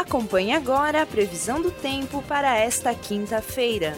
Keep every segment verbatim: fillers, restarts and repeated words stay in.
Acompanhe agora a previsão do tempo para esta quinta-feira.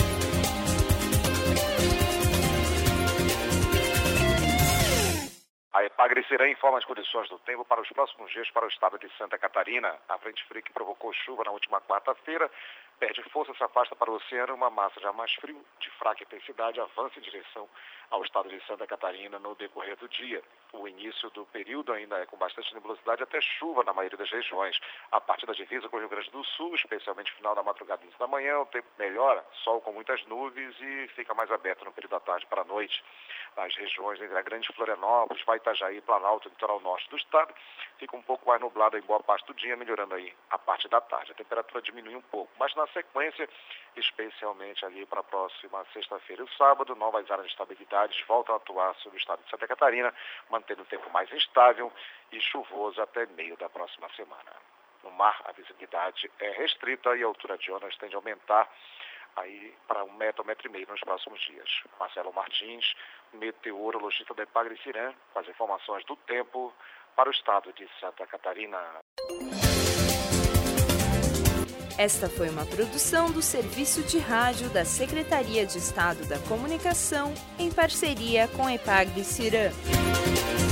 A Epagre-Cirã informa as condições do tempo para os próximos dias para o estado de Santa Catarina. A frente fria que provocou chuva na última quarta-feira perde força, se afasta para o oceano. Uma massa de ar mais frio, de fraca intensidade, avança em direção ao estado de Santa Catarina no decorrer do dia. O início do período ainda é com bastante nebulosidade, até chuva na maioria das regiões. A partir da divisa com o Rio Grande do Sul, especialmente no final da madrugada e início da manhã, o tempo melhora, sol com muitas nuvens e fica mais aberto no período da tarde para a noite. Nas regiões entre a Grande Florianópolis, vai Itajaí e Planalto, litoral norte do estado, fica um pouco mais nublado em boa parte do dia, melhorando aí a parte da tarde. A temperatura diminui um pouco, mas na sequência, especialmente ali para a próxima sexta-feira e o sábado, novas áreas de estabilidade voltam a atuar sobre o estado de Santa Catarina, mantendo o tempo mais instável e chuvoso até meio da próxima semana. No mar, a visibilidade é restrita e a altura de ondas tende a aumentar aí para um metro, um metro e meio nos próximos dias. Marcelo Martins, meteorologista da Epagre-Cirã, com as informações do tempo para o estado de Santa Catarina. Esta foi uma produção do Serviço de Rádio da Secretaria de Estado da Comunicação, em parceria com a Epagre-Cirã.